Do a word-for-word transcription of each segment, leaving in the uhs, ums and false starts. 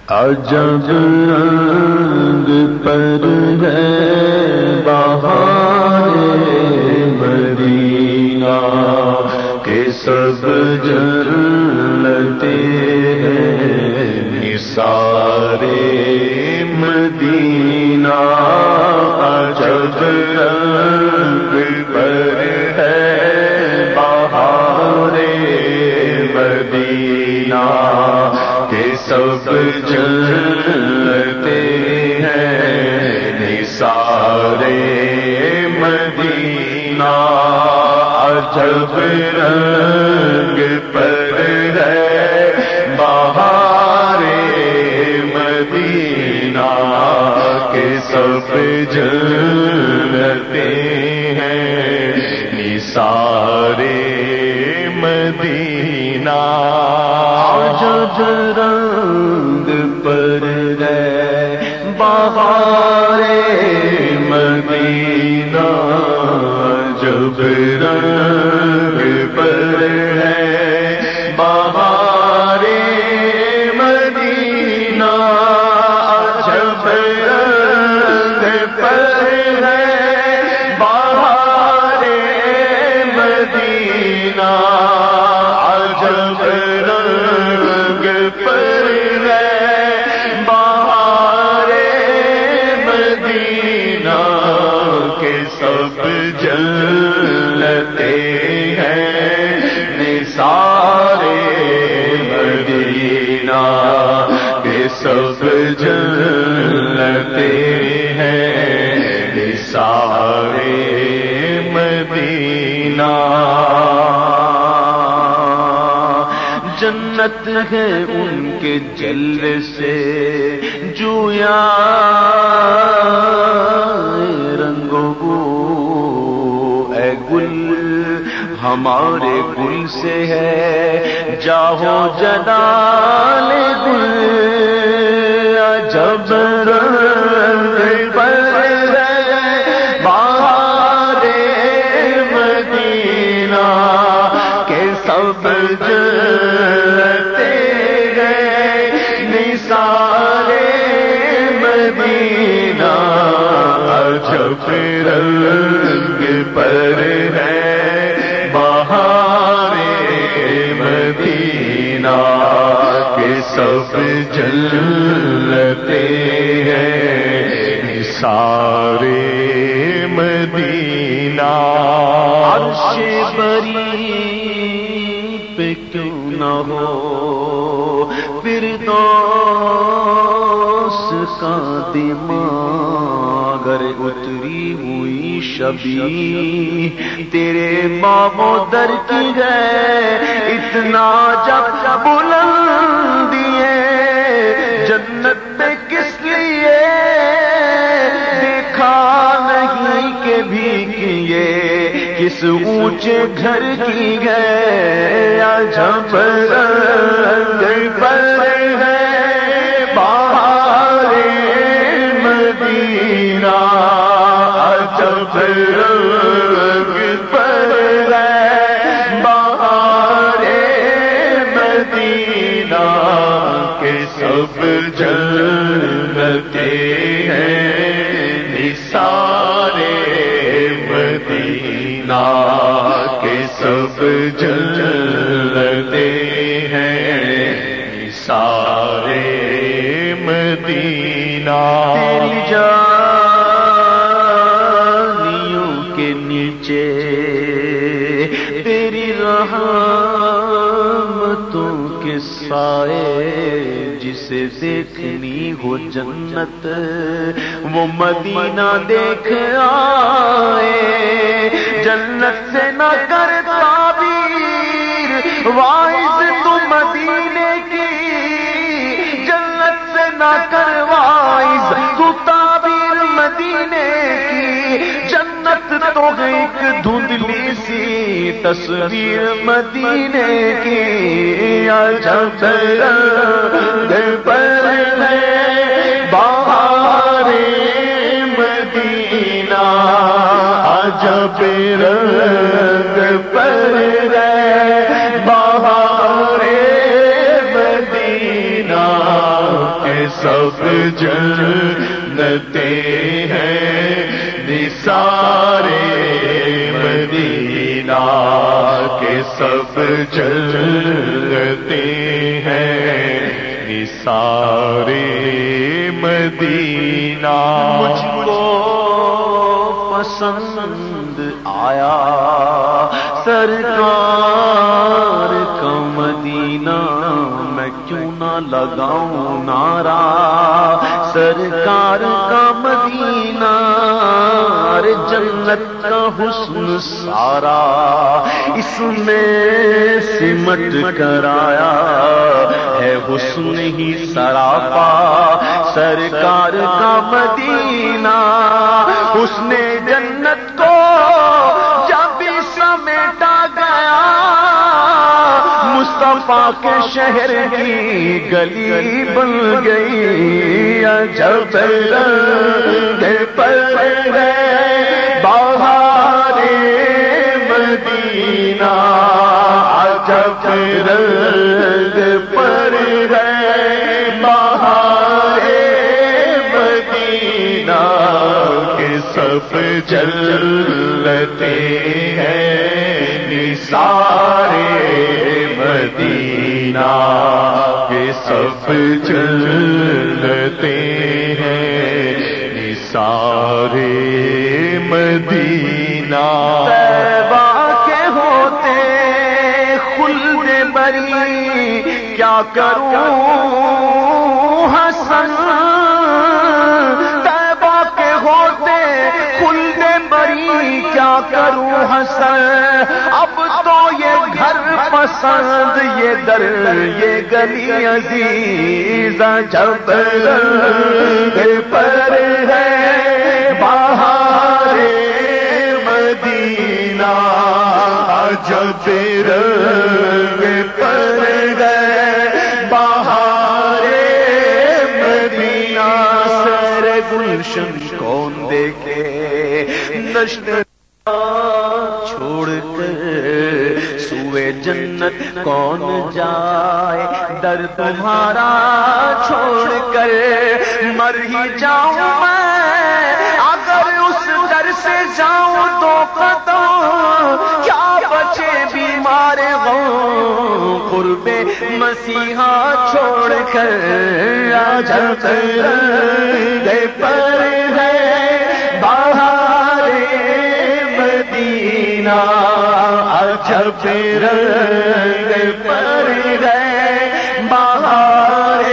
عجب رنگ پر ہے بہار مدینہ کہ سب جنتے ہیں نثار مدینہ. عجب رنگ پر ہے بہار مدینہ کہ سب جنتے ہیں نثار مدینہ. عجب رنگ پر ہے بہار مدینہ کہ سب جنتے ہیں نثار مدینہ. عجب رنگ پر ہے بہار مدینہ. عجب رنگ پر ہے بہار مدینہ. عجب رنگ پر ہے بہار مدینہ. عجب رنگ پر ہے بہار مدینہ کہ سب جنتے ہیں نثار مدینہ کہ سب جنتے ہیں نثار مدینہ. جنت ہے ان کے جلوے سے جویا رنگو بو. اے گل ہمارے گل سے ہے جاہو جلال گل. عجب رنگ پر ہے بہار مدینہ کہ سب جنتے ہیں نثار مدینہ. عجب رنگ پر ہے بہار مدینہ کہ سب جنتے ہیں نثار مدینہ. عرش بری پہ کیوں نہ ہو فردوس کا دماغ. اگر اتری ہوئی شبی تیرے مامو در کی ہے اتنا جب بلندی ہے. جنت میں کس لیے دیکھا نہیں کہ بھی کیے کس اونچے گھر کی گئے. عجب رنگ پر ہے بہار مدینہ. عجب رنگ پر ہے بہار مدینہ کہ سب جنتے ہیں نثار مدینہ کہ سب جنتے ہیں نثار مدینہ. تیری جانیوں کے نیچے تیری رحمتوں کے سائے جسے دیکھنی ہو جنت وہ مدینہ دیکھ آئے. جنت سے نہ کر تعبیر واعظ تو مدینے کی. جنت سے نہ کر واعظ تو تعبیر مدینے کی. جنت تو ایک دھندلی سی تصویر مدینے کی. عجب رنگ پر ہے بہار مدینہ. عجب رنگ پر ہے بہار مدینہ کہ سب جنتیں ہیں نثارے مدینہ کے سب جنتیں ہیں نثارے مدینہ مجھ کو پسند آیا سرکار کا مدینہ میں کیوں نہ لگاؤں نعرہ سرکار کا مدینہ ارے جنت کا حسن سارا اس میں سمٹ کر آیا ہے حسن ہی سراپا سرکار کا مدینہ حسن جنت کو جب سمیٹا گیا مصطفیٰ کے شہر کی گلی بن گئی عجب رنگ پر ہے بہار مدینہ عجب رنگ پر ہے بہار مدینہ کے سب جنتیں ہیں نثارے مدینہ کے سب جنتیں ہیں نثارے مدینہ طیبہ کے ہوتے خلد بری کیا کروں حسن طیبہ کے ہوتے خلد بری کیا کروں حسن اب تو یہ گھر پسند یہ در یہ گلی عزیز جب رنگ پر ہے بہار مدینہ جب رنگ پر ہے بہار مدینہ سر گلشن کون دیکھے نشت چھوڑ کر سوئے جنت کون جائے در تمہارا چھوڑ کر مر ہی جاؤں میں اگر اس در سے جاؤں تو قدم کیا بچے بیمار غم قرب مسیحا چھوڑ کر عجب رنگ پر ہے بہار مدینہ عجب رنگ پر ہے بہار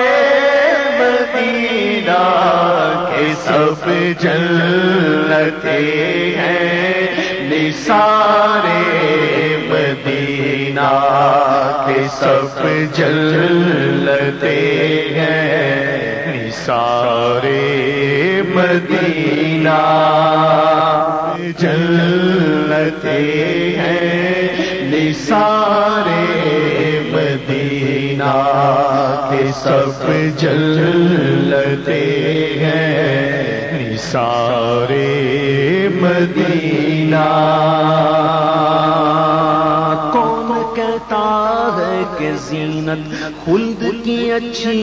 مدینہ کے سب جنتیں ہیں نثارے مدینہ کے سب جنتیں ہیں نثارے مدینہ جنتیں ہیں نثارے مدینہ کے سب جنتیں ہیں نثارے مدینہ کون کہتا ہے کہ زینت خلد کی اچھی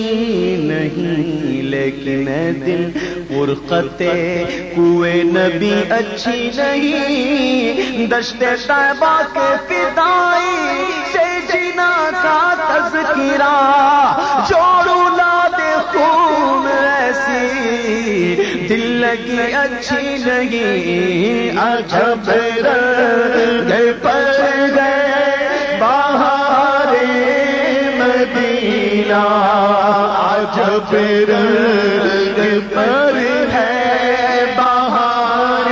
نہیں لیکن دل فرقت کوئے نبی اچھی نہیں دشت طیبہ کے فدائی سے جینا کا تذکرہ جوڑو لاد خون ایسی دل لگی اچھی نہیں عجب رنگ پر گئے بہار مدینہ عجب رنگ پر ہے بہار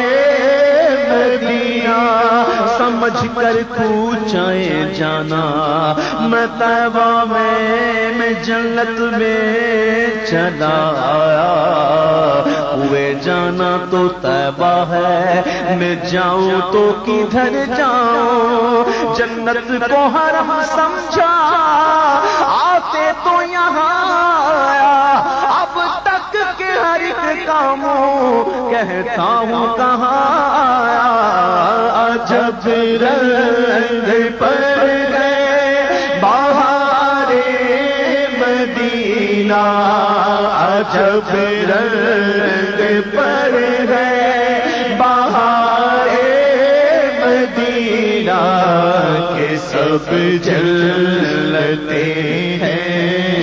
مدینہ سمجھ کر کوچائے جانا میں طیبہ میں میں جنت میں چلا آیا ہوئے جانا تو طیبہ ہے میں جاؤں تو کدھر جاؤں جنت کو حرم سمجھا آتے تو یہاں آیا اب تک کے ہر ایک کاموں کہتا ہوں کہاں آیا عجب رنگ پر گئے بہار مدینہ مدینہ عجب رنگ پر ہے بہار مدینہ کے سب جلتے ہیں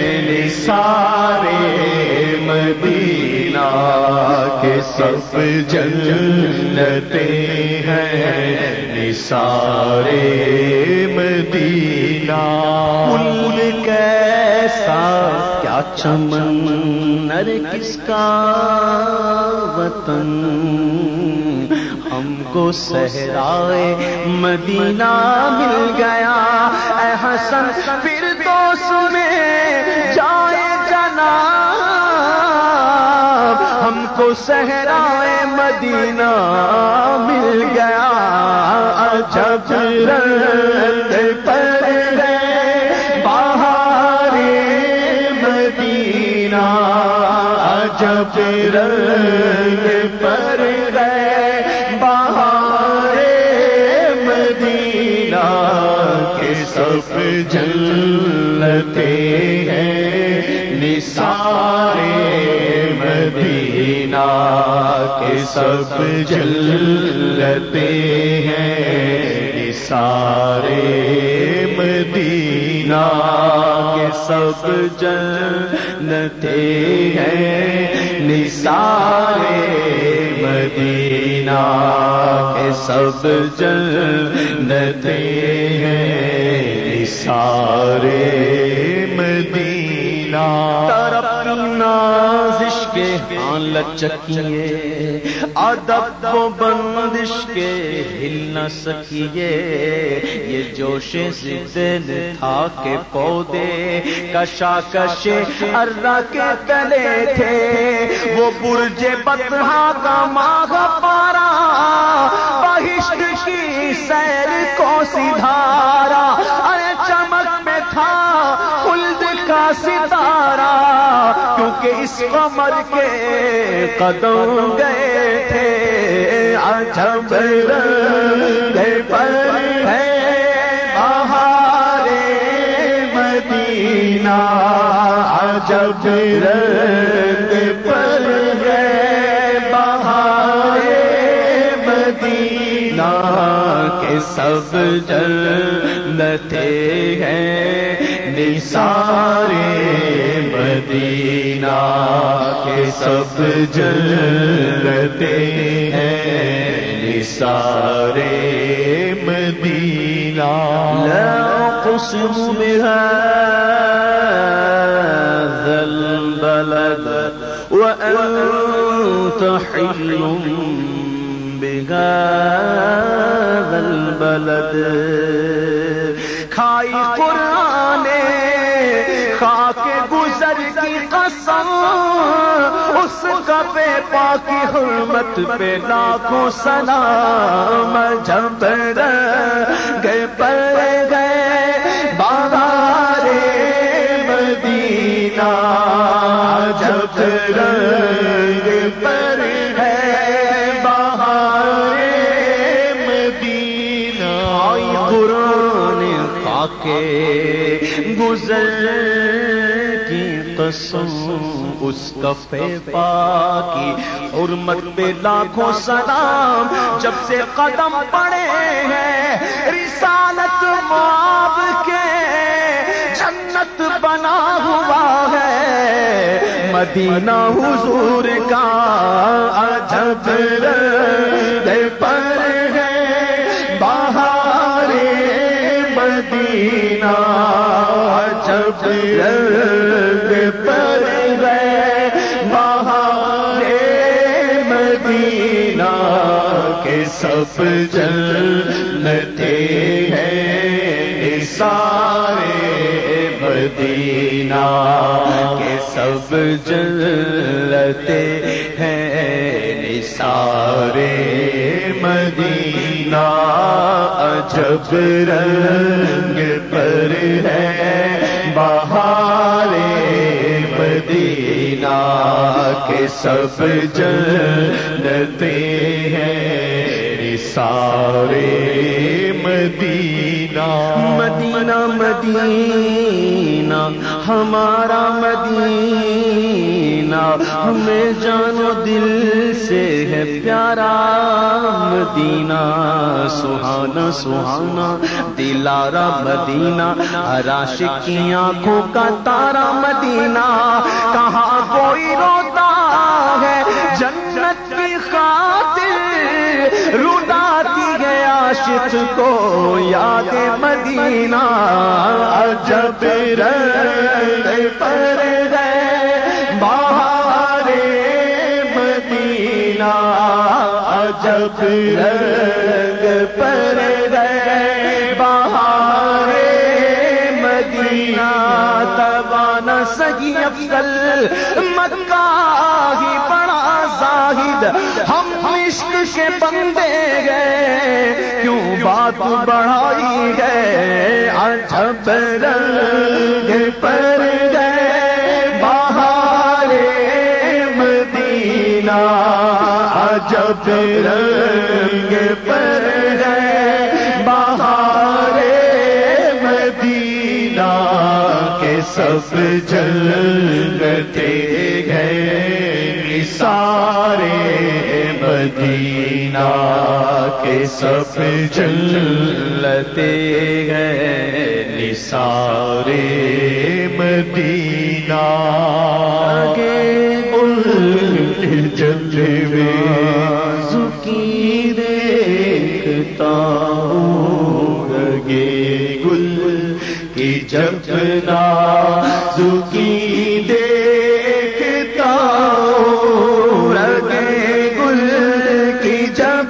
نثارے مدینہ کے سب جلتے ہیں نثارے مدینہ پھول کیسا کیا چمن ارے کس کا وطن ہم کو صحرائے مدینہ مل گیا اے حسن فردوس میں جائے جناب ہم کو صحرائے مدینہ مل گیا عجب رنگ پر ہے بہار مدینہ عجب رنگ پر ہے بہار مدینہ کے سب جلتے ہیں نثارے مدینہ کے سب جلتے ہیں نثارے مدینہ کے سب جلتے ہیں نثارے مدینہ کے سب جلتے ہیں نثارے مدینہ طرف نازش کے ہاں لچکیے ادب و بندش کے ہل نہ سکیے یہ جوش ضد تھا کہ پودے کشاکش ارہ کے تلے تھے وہ برج بطحا کا ماغ پارا بہشت کی سیر کو سدھارا ارے چمک میں تھا خلد کا ستارہ کیونکہ اس قمر کے قدم گئے تھے عجب رنگ پر ہے بہار مدینہ عجب رنگ پر ہے بہار مدینہ کے سب جلتے ہیں نثارے مدینہ کے سب جلتے ہیں نثارے مدینہ لا اقسم بهذا البلد وانت حل بهذا البلد کھائی قرآن خاک گزر کی قسم اس کفے پاکی حرمت پہ لاکھوں سلام جب گئے پر گئے بہار مدینہ جب رنگ پر ہے بہار مدینہ آئی قرآن خاکے گزر کی قسم اس کفے پاکی حرمت پہ لاکھوں سلام جب سے قدم پڑے ہیں رسالت معاب کے جنت بنا ہوا ہے مدینہ حضور کا عجب رنگ پر ہے بہار مدینہ عجب رنگ پر ہے بہار مدینہ کے سب جلتے ہیں نثارے مدینہ کے سب جلتے ہیں نثارے مدینہ عجب رنگ پر ہے بہار مدینہ کے سب جلتے ہیں نثارے مدینہ مدینہ مدینہ ہمارا مدینہ ہمیں جانو دل سے ہے پیارا مدینہ، سہانا سہانا دلارا مدینہ، ہر عاشق کی آنکھوں کا تارا مدینہ، کہاں کوئی روتا ہے جنت کی خاطر، رلاتی ہے عاشق کو یاد مدینہ، عجب رنگ پر ہے بہار مدینہ، عجب رنگ پر ہے بہار مدینہ، توانا سگی افضل مکہ ہی بڑا زاہد، ہم عشق کے بندے گئے کیوں بات بڑھائی ہے، عجب رنگ پر گئے بہار مدینہ، عجب رنگ پر گئے بہار مدینہ، کے سب جلتے گئے سارے مدینہ، کے سب جلتے گئے نثارے مدینہ، آگے الٹے جلوے کی دیکھتا ہوں، لگے گل کی جب نازکی دیکھتا ہوں، لگے گل کی جب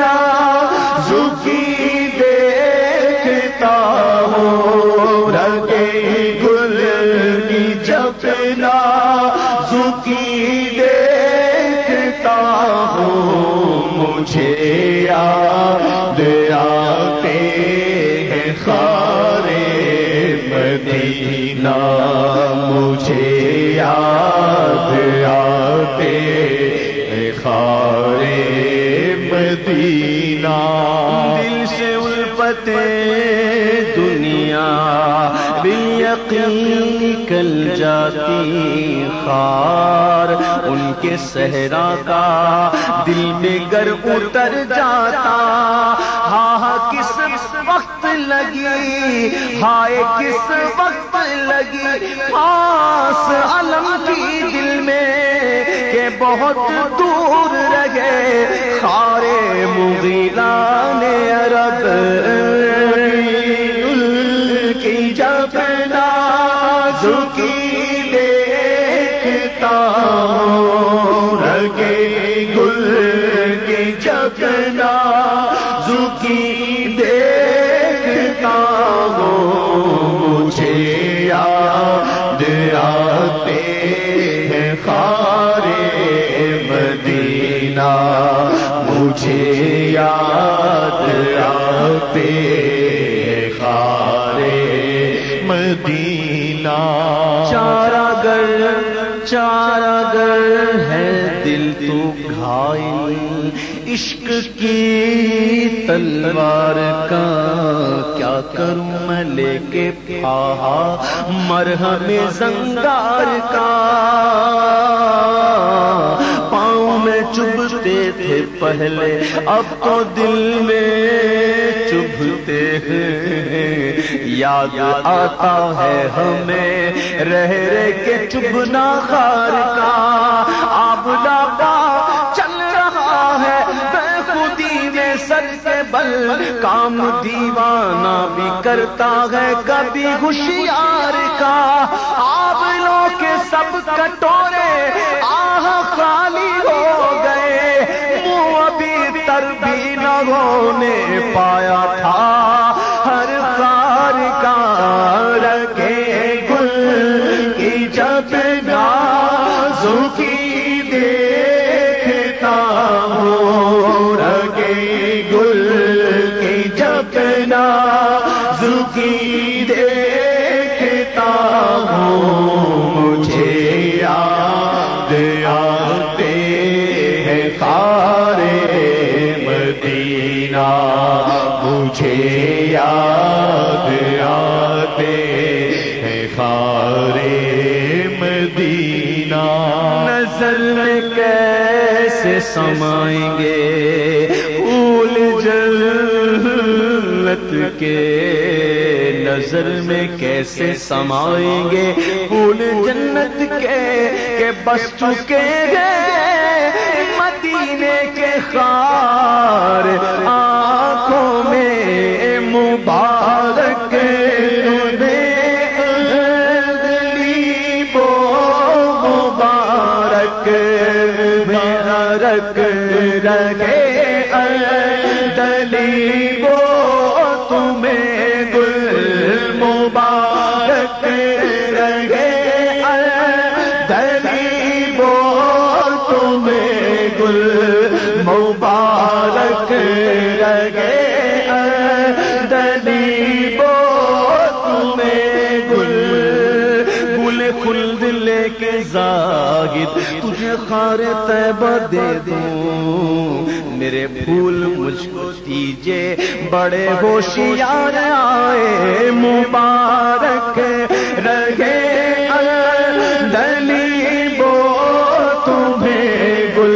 نازکی دیکھتا ہوں، لگے گل کی جب نازکی دیکھتا ہوں، مجھے یاد آتے ہیں خارے مدینہ، مجھے یاد آتے ہیں خارے مدینہ، دل سے الفتیں دنیا بالیقین نکل جاتی خار، ان کے صحرا کا دل میں گر اتر جاتا، ہاں کس وقت لگی، ہائے کس وقت لگی پاس علم کی دل میں کہ بہت دور رہے خارے مغیلان عرب، کی جب نازکی دیکھتا ہوں، لگے گل کی جب نازکی دیکھتا ہوں، مجھے یاد آتے ہیں خارے مدینہ، مجھے یاد آتے ہیں خارے مدینہ، چارہ گر چارہ گر ہے دل تو گھائل، عشق کی تلوار کا کیا کروں میں لے کے پھاہا مرہم زنگار کا، پاؤں میں چبھتے تھے پہلے اب تو دل میں چبھتے ہیں، یاد آتا ہے ہمیں رہ رہ کے چبھنا خار کا، آب لابا چل رہا ہے بے خودی میں سر کے بل، کام دیوانہ بھی کرتا ہے کبھی ہوشیار کا، آب لو کے سب کٹورے آہ خالی ہو گئے، منہ ابھی تر بھی نہ ہونے پایا تھا ہر خار کا، رکھے گل کی جب نازکی دیکھتا ہوں، رکھے گل کی جب نازکی دیکھتا ہوں، مجھے یاد آتے ہیں خارے مدینہ، مجھے یاد آتے ہیں خارے مدینہ نظر میں کیسے سمائیں گے پھول جنت کے نظر میں کیسے سمائیں گے پھول جنت کے کہ بس چکے گئے مدینے کے خار آنکھوں میں مبارک مبارک مبارک رہے دلیبو تمہیں گل مبارک رہے دلیبو تمہیں گل مبارک رہے دلیبو تمہیں گل گل خلد لے کے زاہد تجھے خار طیبہ دے دوں میرے پھول مجھ کو دیجے بڑے ہوشیار آئے مبارک رہے دلیبو تمہیں گل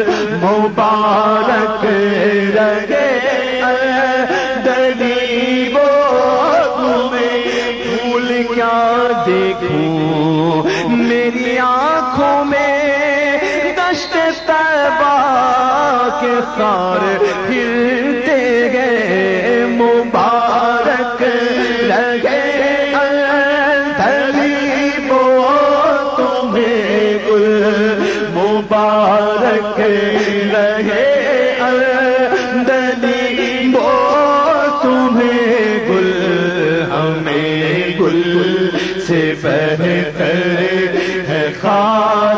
مبارک رہے دلیبو تمہیں پھول کیا دیکھوں میری آنکھوں میں دشت طیبہ کے خار ہلتے گئے مبارک رہے دلیبو تمہیں گل مبارک رہے دلیبو تمہیں گل ہمیں گل سے بہتر ہے خار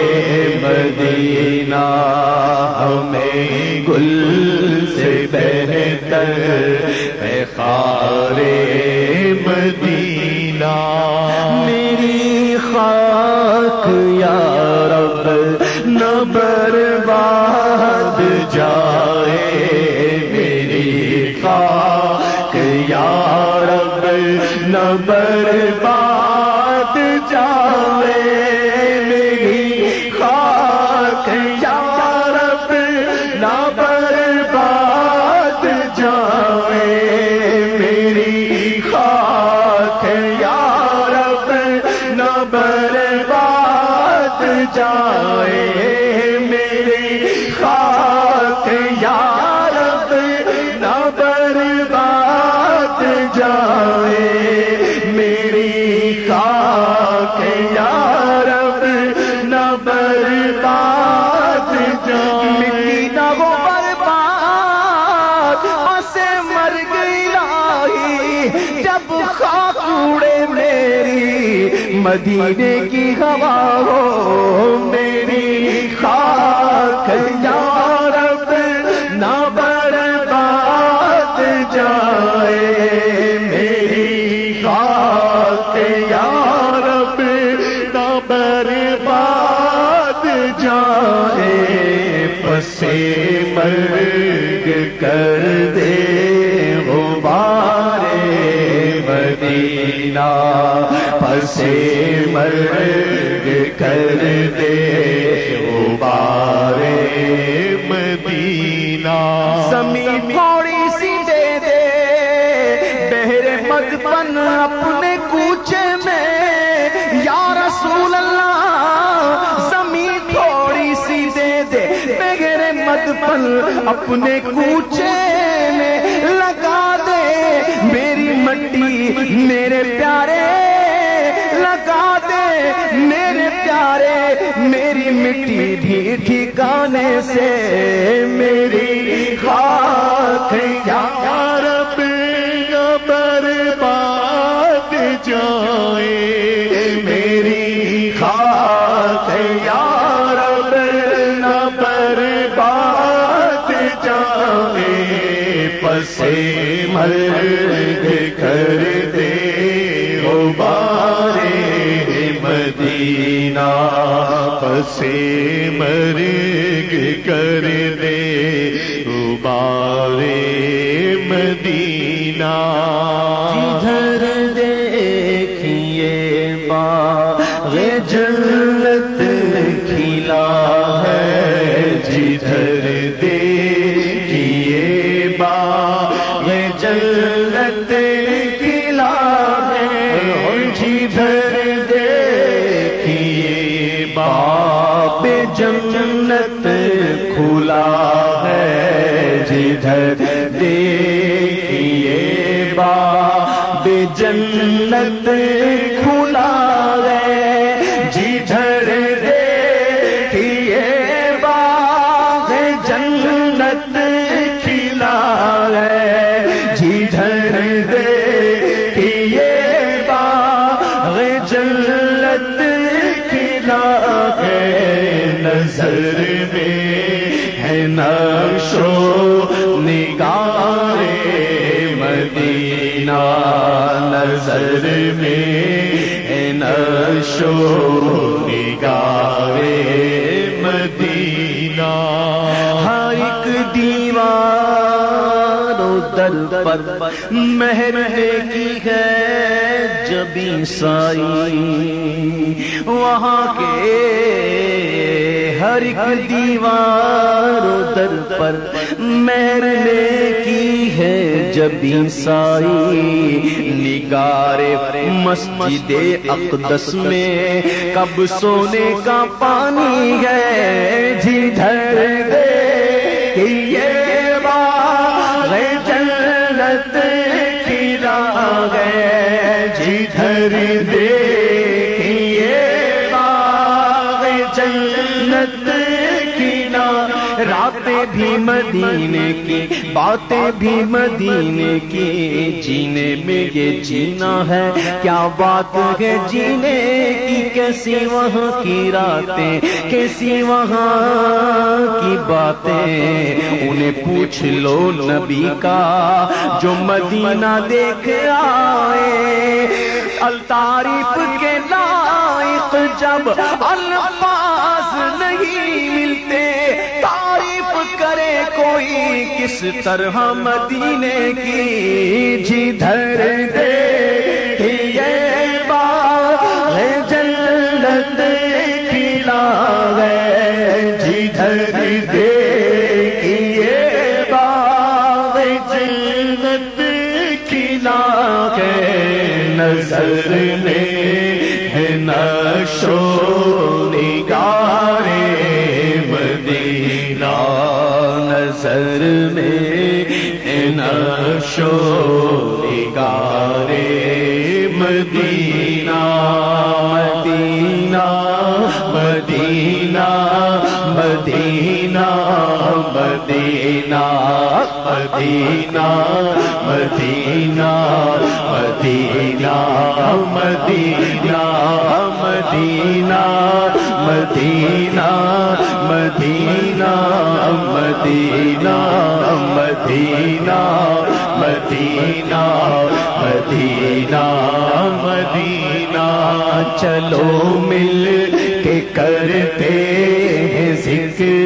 مدینہ ہمیں گل سے بہتر ہے خار مدینہ میری خاک یا رب نہ برباد جائے میری خاک یا رب نہ برباد جائے میری خاک یا رب نہ برباد جائے میری خاک یا رب نہ برباد جائے میری خاک یا رب نہ برباد جائے میری خاک یا رب نہ برباد جائے مٹی نہ وہ برباد اسے مر گئی راہی جب خاک اڑے میری مدینے کی ہوا ہو میری خاک یا رب نہ برباد جائے میری خاک یا رب نہ برباد جائے پسے مرگ کر دے غبار مدینہ پسے مرگ کر دے غبار مدینہ زمین تھوڑی سی دے دے بہرے مدفن اپنے کوچے میں یا رسول اللہ زمین تھوڑی سی دے دے بہرے مدفن اپنے کوچے میں لگا دے میری مٹی میرے پیارے لگا دے میرے پیارے میری مٹی بھی ٹھکانے سے میری خاک یا رب نہ برباد جائے میری خاک یا رب نہ برباد جائے پسے مرگ کر دے غبار مدینہ پسے مرگ کر دے غبار مدینہ جدھر دیکھیے باغ جنت کھلا ہے جدھر دیکھیے باغ جنت کھلا ہے جدھر دیکھیے باغ جنت کھلا ہے جدھر دیکھیے باغ جنت کھلا ہے جدھر دیکھیے باغ جنت کھلا ہے جدھر دیکھیے باغ جنت کھلا ہے نظر میں ہے نقش و نگار مدینہ نظر میں ہے نقش و نگار مدینہ ہر ایک دیوار و در پر مہر کی ہے جب عیسائی وہاں کے ہر ایک دیوار و در پر مہر کی ہے جب عیسائی نگار مسجد اقدس میں کب سونے کا پانی ہے جدھر دیکھیے باغ جنت کھلا ہے جدھر دیکھیے باغ جنت کھلا راتیں بھی مدینے کی باتیں بھی مدینے کی جینے میں یہ جینا ہے کیا بات ہے جینے کی کیسی وہاں کی راتیں کیسی وہاں کی باتیں انہیں پوچھ لو نبی کا جو مدینہ دیکھ آئے التعریف کے لائق جب الفاظ نہیں ملتے تعریف کرے کوئی کس طرح مدینے کی جدھر دیکھیے باغ جنت کھلا ہے جدھر دیکھیے باغ جنت کھلا ہے نظر میں ہے نقش و نگار مدینہ نظر میں ہے نقش و نگار مدینہ مدینہ مدینہ مدینہ مدینہ مدینہ مدینہ مدینہ مدینہ مدینہ مدینہ مدینہ مدینہ مدینہ مدینہ مدینہ مدینہ چلو مل کے کرتے ہیں ذکر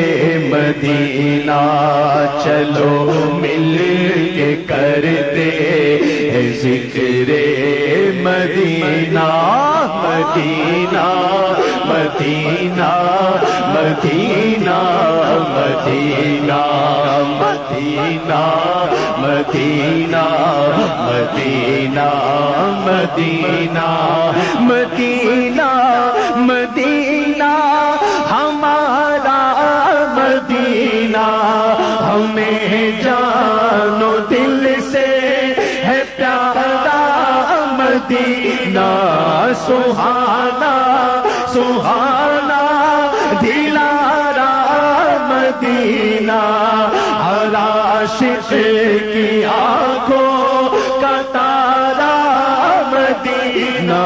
مدینہ چلو مل کے کرتے ہیں ذکر مدینہ مدینہ مدینہ مدینہ مدینہ مدینہ مدینہ مدینہ مدینہ مدینہ مدینہ ہمارا مدینہ ہمیں جانو دل سے ہے پیارا مدینہ سہانا سہانا دلارا مدینہ ہر عاشق کی آنکھوں کا تارا مدینہ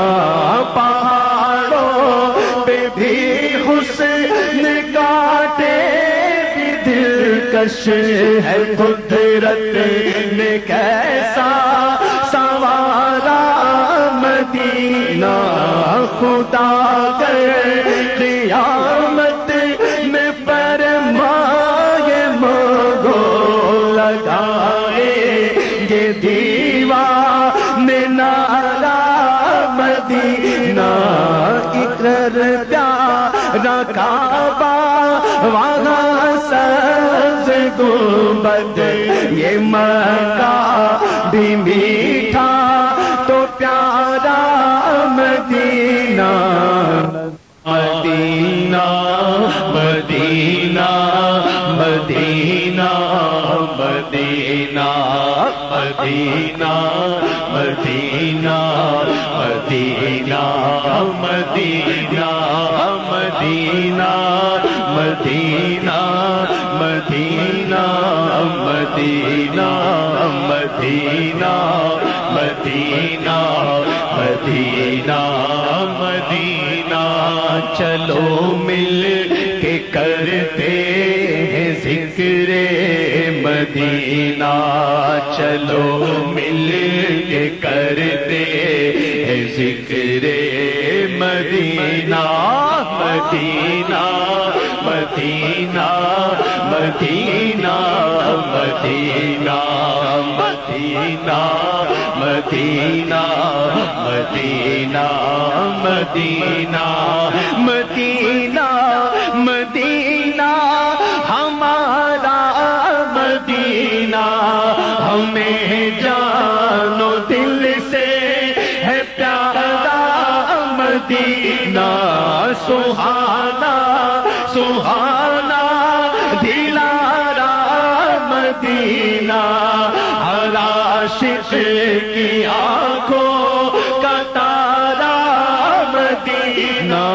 پہاڑوں پہ بھی حسن کاٹے بھی دلکش ہے قدرت نے کیسا سوارا مدینہ خدا کر قیامت میں فرمائے مگو لگائے یہ دیوار میں نارا مدینہ اقرار اقرار پیارا کعبہ وہاں سبز گنبد یہ مکہ بھی میٹھا تو پیارا مدینہ مدینہ مدینہ مدینہ مدینہ مدینہ مدینہ مدینہ مدینہ مدینہ مدینہ مدینہ مدینہ مدینہ مدینہ مدینہ مدینہ چلو مل کے کرتے ہیں ذکر مدینہ چلو مل کے کرتے ہیں ذکر مدینہ مدینہ مدینہ مدینہ مدینہ مدینہ مدینہ مدینہ مدینہ مدینہ مدینہ ہمارا مدینہ ہمیں جانو دل سے ہے پیارا مدینہ سہانا سہانا دلارا مدینہ ہر عاشق کی آنکھوں کا تارا مدینہ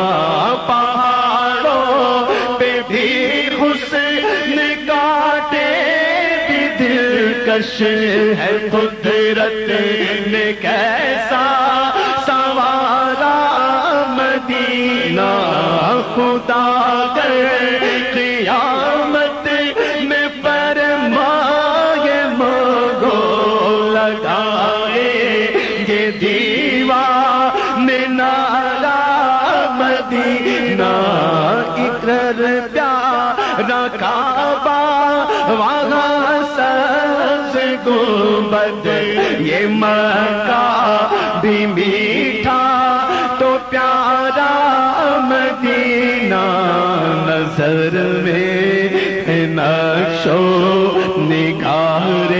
پہاڑوں پہ بھی حسن کاٹے بھی دلکش ہے قدرت نے کیسا سوارا مدینہ خدا کر قیامت میں فرمائے مانگو لگائے یہ دیوانے نعرہ مدینہ اقرار پیارا کعبہ وہاں سبز گنبد یہ مکہ بھی میٹھا تو پیارا مدینہ نظر میں نقش و نگار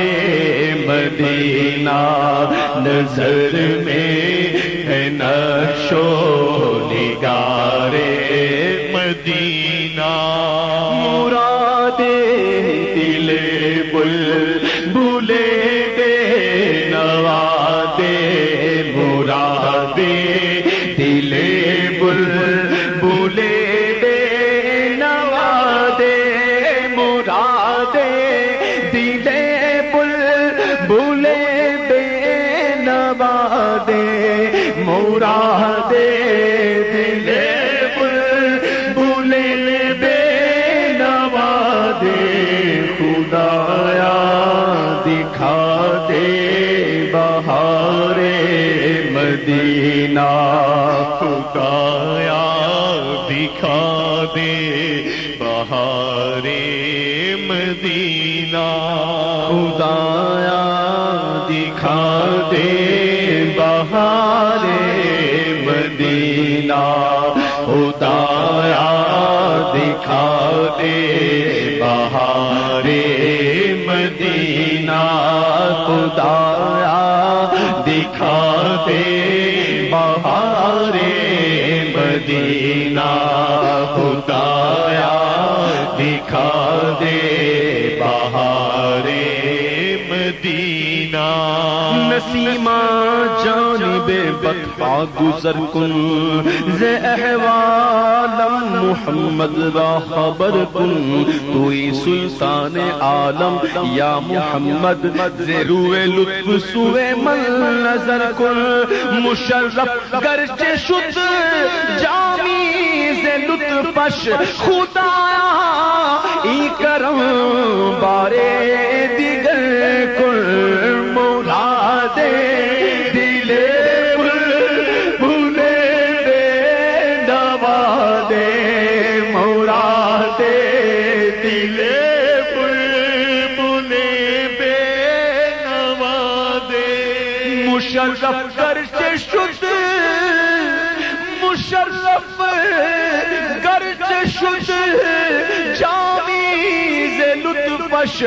مدینہ نظر میں نقش و نگار مدینہ مراد دل بلبل بے نوا دے مراد دل بلبل بے نوا دے مراد دل بلبل بے نوا دے مراد دل بلبل بے نوا دے خدایا دکھا دے بہار مدینہ خدایا دکھا دے بہار مدینہ خدایا دکھا دے بہار مدینہ خدایا دکھا دے بہار مدینہ خدایا دکھا دے بہار مدینہ خدایا دکھا دے بہار مدینہ نسیمہ جانب بطحا گزر کن ز احوالم محمد را خبر کن توئی سلطان عالم یا محمد ز روئے لطف سوئے من نظر کن مشرف گرچہ شد جامی ز لطفش خدایا ای کرم بارے دیگر کن مراد دل بلبل بے نوا دے مراد دل بلبل بے نوا دے مشرف گرچہ شد مشرف بش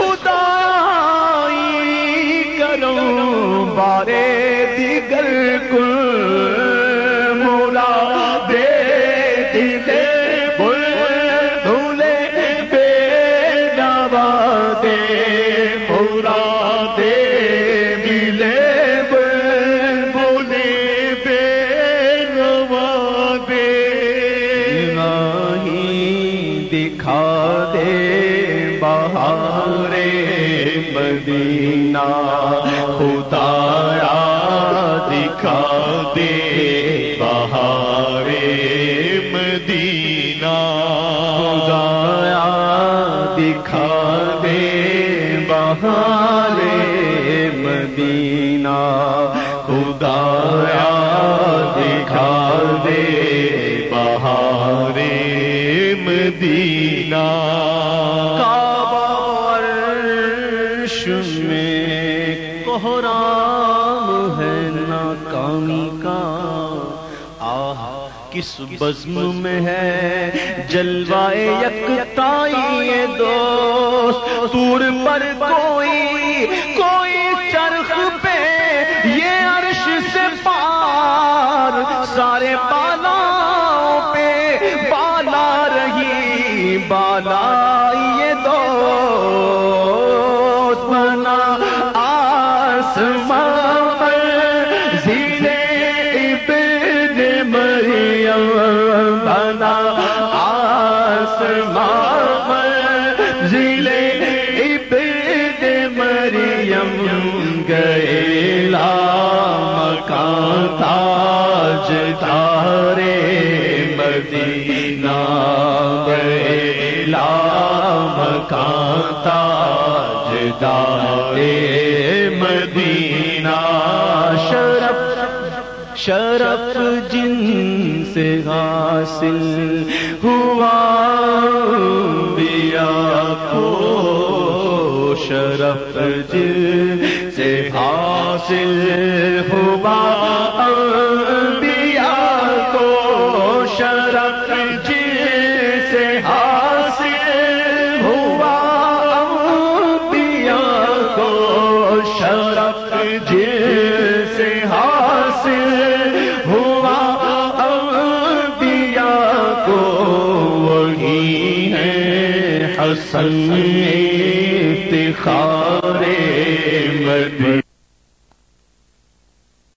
خدائی کروں بارے دیگر کل مولا دے دلے بل دھولے بے نوا دے مولا دے ملے بل بولے بے نوا دے نہیں دکھا دے بہارے مدینہ خدایا دکھا دے بہارے مدینہ خدایا دکھا دے بہارے مدینہ خدایا دکھا دے بہارے مدینہ کوہرام ہے ناکامی کا آہ کس بزم میں ہے جلوائے یکتائی یہ دوست طور پر کوئی کوئی چرخ پہ یہ عرش سے پار سارے بالاؤں پہ بالا رہی بالا یہ دوست بنا زینے ابن مریم بنا آسمان زینے ابن مریم گئے لا مکان تاجدارے مدینہ گئے لا مکان تاجدارے مدینہ شرف شرف جن سے حاصل ہوا انبیاء کو شرف جن سے حاصل ہوا انبیاء کو شرف جن سے حاصل ہوا انبیاء کو شرف جن سے حاصل ہوا انبیاء کو وہی ہے حسن افتخار مدینہ